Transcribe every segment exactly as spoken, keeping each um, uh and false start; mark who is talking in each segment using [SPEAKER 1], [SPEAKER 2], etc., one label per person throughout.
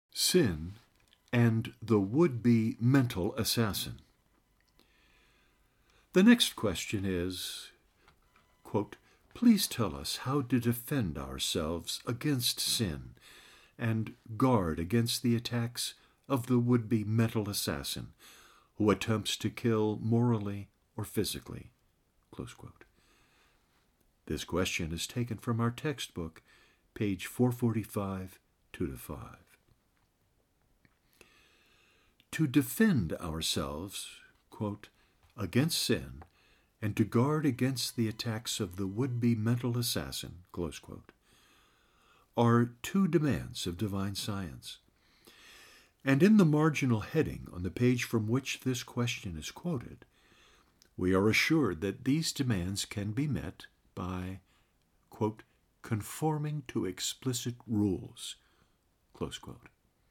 [SPEAKER 1] Sin and the would-be mental assassin. The next question is, quote, please tell us how to defend ourselves against sin and guard against the attacks of the would-be mental assassin who attempts to kill morally or physically. Close quote. This question is taken from our textbook, page four forty-five, two to five. To defend ourselves, quote, against sin and to guard against the attacks of the would-be mental assassin, close quote, are two demands of divine science. And in the marginal heading on the page from which this question is quoted, we are assured that these demands can be met by, quote, conforming to explicit rules, close quote.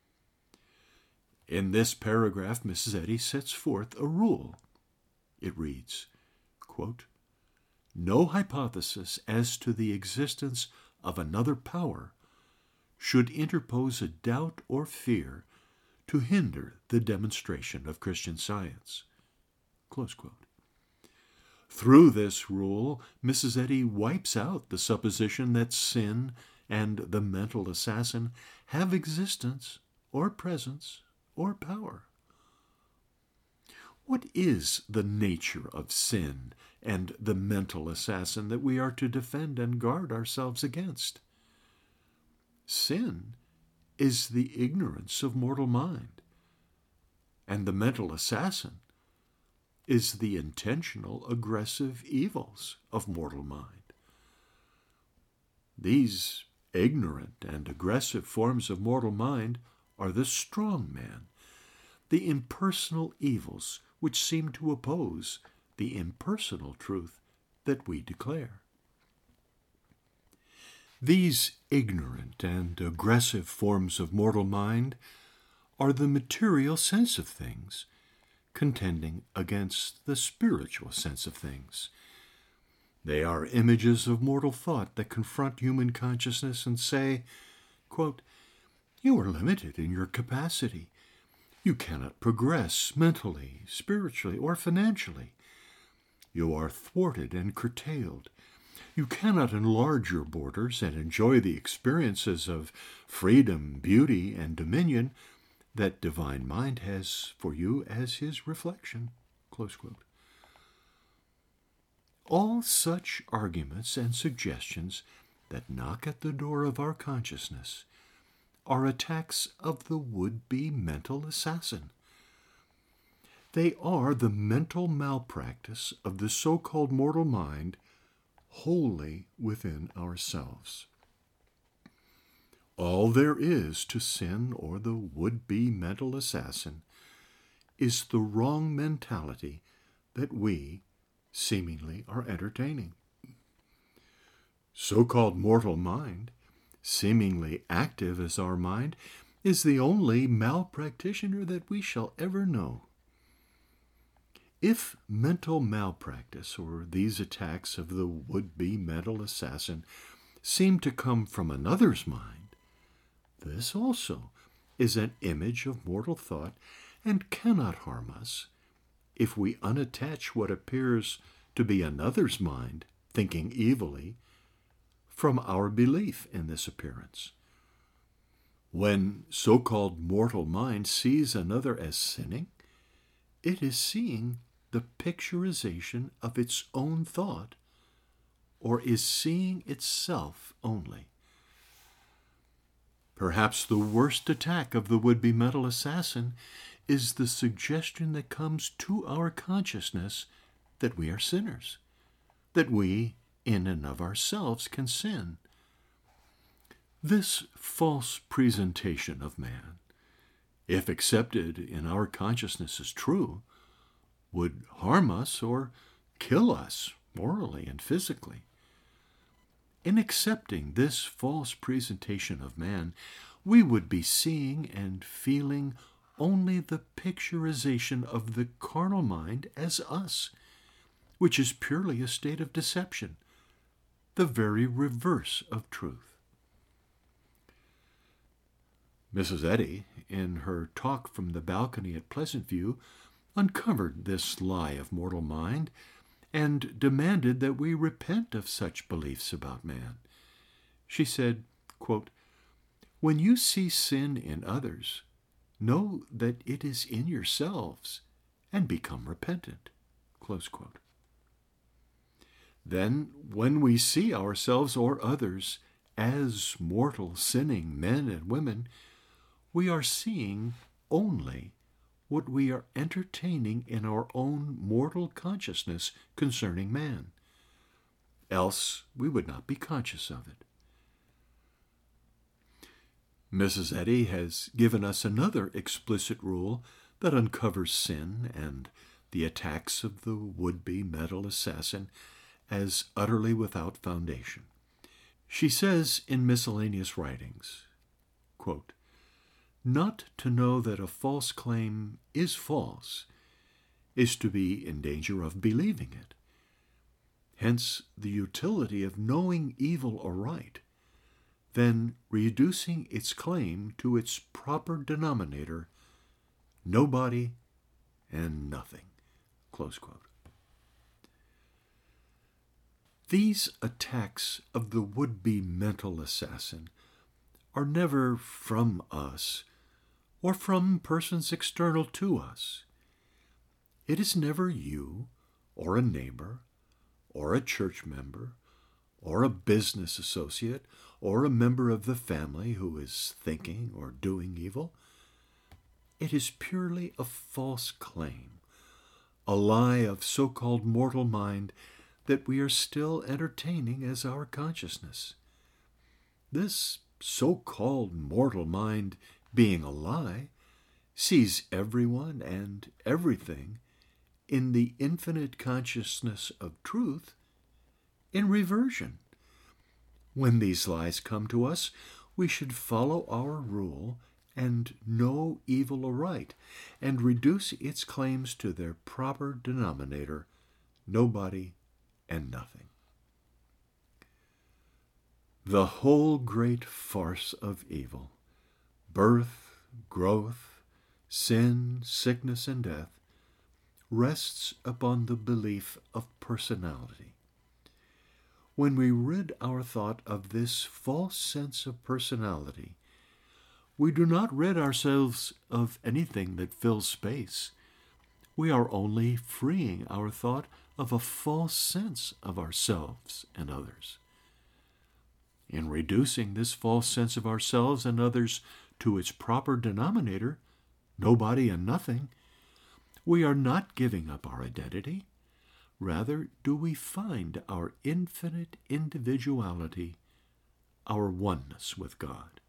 [SPEAKER 1] In this paragraph, Missus Eddy sets forth a rule. It reads, quote, no hypothesis as to the existence of another power should interpose a doubt or fear to hinder the demonstration of Christian science, close quote. Through this rule, Missus Eddy wipes out the supposition that sin and the mental assassin have existence or presence or power. What is the nature of sin and the mental assassin that we are to defend and guard ourselves against? Sin is the ignorance of mortal mind, and the mental assassin is the intentional, aggressive evils of mortal mind. These ignorant and aggressive forms of mortal mind are the strong man, the impersonal evils which seem to oppose the impersonal truth that we declare. These ignorant and aggressive forms of mortal mind are the material sense of things, contending against the spiritual sense of things. They are images of mortal thought that confront human consciousness and say, quote, you are limited in your capacity. You cannot progress mentally, spiritually, or financially. You are thwarted and curtailed. You cannot enlarge your borders and enjoy the experiences of freedom, beauty, and dominion that divine mind has for you as his reflection. Close quote. All such arguments and suggestions that knock at the door of our consciousness are attacks of the would-be mental assassin. They are the mental malpractice of the so-called mortal mind wholly within ourselves. All there is to sin or the would-be mental assassin is the wrong mentality that we seemingly are entertaining. So-called mortal mind, seemingly active as our mind, is the only malpractitioner that we shall ever know. If mental malpractice, or these attacks of the would-be mental assassin, seem to come from another's mind, this also is an image of mortal thought and cannot harm us if we unattach what appears to be another's mind thinking evilly from our belief in this appearance. When so-called mortal mind sees another as sinning, it is seeing the picturization of its own thought, or is seeing itself only. Perhaps the worst attack of the would-be mental assassin is the suggestion that comes to our consciousness that we are sinners, that we, in and of ourselves, can sin. This false presentation of man, if accepted in our consciousness as true, would harm us or kill us morally and physically. In accepting this false presentation of man, we would be seeing and feeling only the picturization of the carnal mind as us, which is purely a state of deception, the very reverse of truth. Missus Eddy, in her talk from the balcony at Pleasant View, uncovered this lie of mortal mind and demanded that we repent of such beliefs about man. She said, quote, "When you see sin in others, know that it is in yourselves and become repentant." Close quote. Then, when we see ourselves or others as mortal, sinning men and women, we are seeing only what we are entertaining in our own mortal consciousness concerning man. Else we would not be conscious of it. Missus Eddy has given us another explicit rule that uncovers sin and the attacks of the would-be mental assassin as utterly without foundation. She says in miscellaneous writings, quote, "Not to know that a false claim is false is to be in danger of believing it. Hence the utility of knowing evil aright, then reducing its claim to its proper denominator, nobody and nothing." Close quote. These attacks of the would-be mental assassin are never from us or from persons external to us. It is never you or a neighbor or a church member or a business associate or a member of the family who is thinking or doing evil. It is purely a false claim, a lie of so-called mortal mind that we are still entertaining as our consciousness. This so-called mortal mind, being a lie, sees everyone and everything in the infinite consciousness of truth in reversion. When these lies come to us, we should follow our rule and know evil aright, and reduce its claims to their proper denominator, nobody and nothing. The whole great farce of evil, birth, growth, sin, sickness, and death, rests upon the belief of personality. When we rid our thought of this false sense of personality, we do not rid ourselves of anything that fills space. We are only freeing our thought of a false sense of ourselves and others. In reducing this false sense of ourselves and others to its proper denominator, nobody and nothing, we are not giving up our identity. Rather, do we find our infinite individuality, our oneness with God.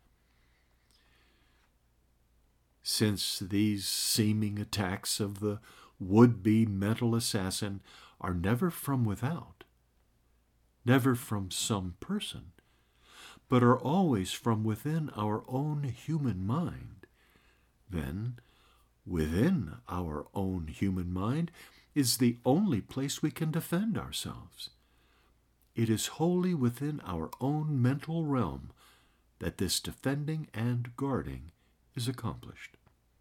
[SPEAKER 1] Since these seeming attacks of the would-be mental assassin are never from without, never from some person, but are always from within our own human mind, then within our own human mind is the only place we can defend ourselves. It is wholly within our own mental realm that this defending and guarding is accomplished.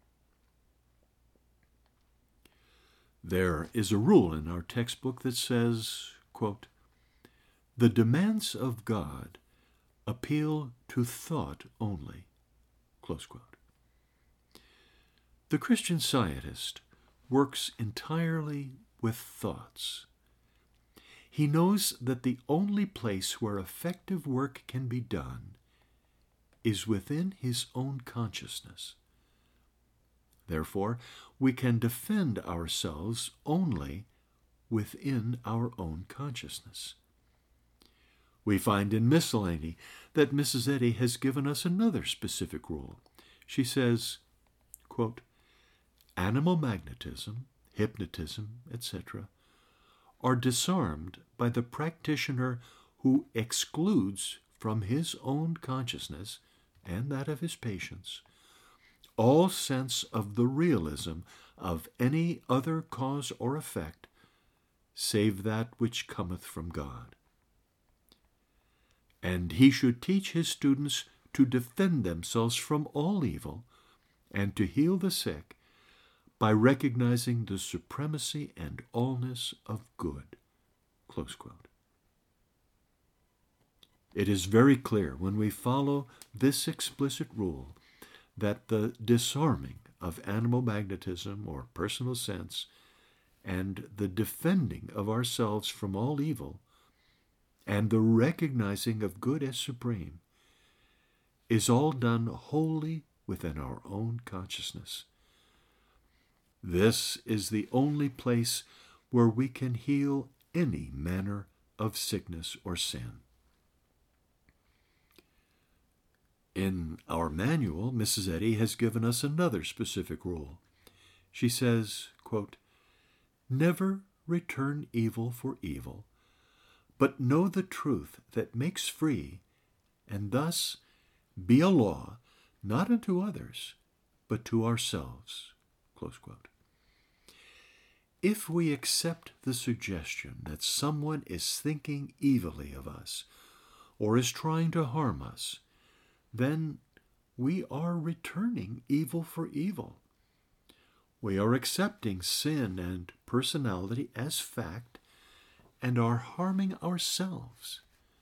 [SPEAKER 1] There is a rule in our textbook that says, quote, "The demands of God appeal to thought only." Close quote. The Christian Scientist works entirely with thoughts. He knows that the only place where effective work can be done is within his own consciousness. Therefore, we can defend ourselves only within our own consciousness. We find in Miscellany that Missus Eddy has given us another specific rule. She says, quote, "Animal magnetism, hypnotism, et cetera, are disarmed by the practitioner who excludes from his own consciousness and that of his patients all sense of the realism of any other cause or effect save that which cometh from God. And he should teach his students to defend themselves from all evil and to heal the sick by recognizing the supremacy and allness of good." Close quote. It is very clear when we follow this explicit rule that the disarming of animal magnetism or personal sense and the defending of ourselves from all evil and the recognizing of good as supreme is all done wholly within our own consciousness. This is the only place where we can heal any manner of sickness or sin. In our manual, Missus Eddy has given us another specific rule. She says, quote, "Never return evil for evil, but know the truth that makes free, and thus be a law not unto others, but to ourselves." Close quote. If we accept the suggestion that someone is thinking evilly of us or is trying to harm us, then we are returning evil for evil. We are accepting sin and personality as fact and are harming ourselves.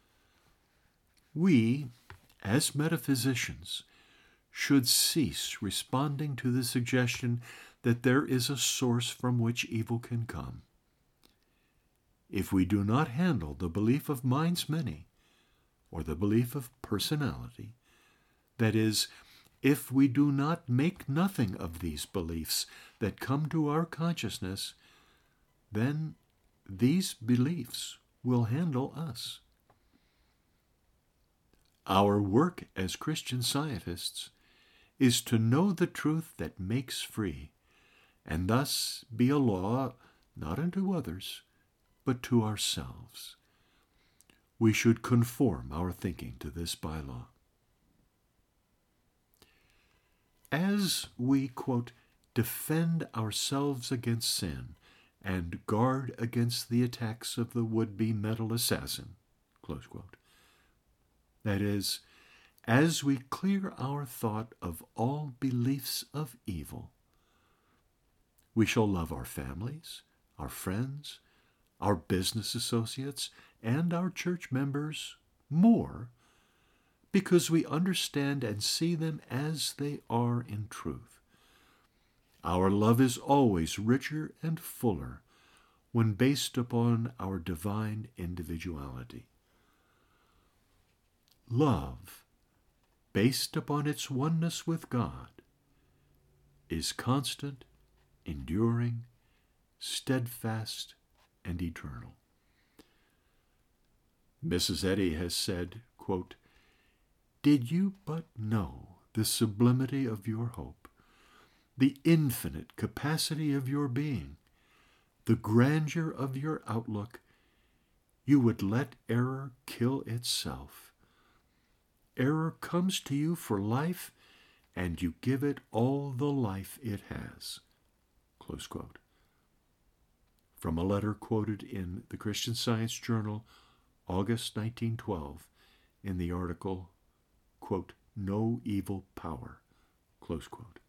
[SPEAKER 1] We, as metaphysicians, should cease responding to the suggestion that there is a source from which evil can come. If we do not handle the belief of minds many, or the belief of personality, that is, if we do not make nothing of these beliefs that come to our consciousness, then these beliefs will handle us. Our work as Christian scientists is to know the truth that makes free, and thus be a law not unto others, but to ourselves. We should conform our thinking to this bylaw. As we, quote, defend ourselves against sin and guard against the attacks of the would-be mental assassin, close quote, that is, as we clear our thought of all beliefs of evil, we shall love our families, our friends, our business associates, and our church members more because we understand and see them as they are in truth. Our love is always richer and fuller when based upon our divine individuality. Love, based upon its oneness with God, is constant, enduring, steadfast, and eternal. Missus Eddy has said, quote, "Did you but know the sublimity of your hope, the infinite capacity of your being, the grandeur of your outlook, you would let error kill itself. Error comes to you for life, and you give it all the life it has." Close quote. From a letter quoted in the Christian Science Journal, August nineteen twelve, in the article, quote, "No Evil Power," close quote.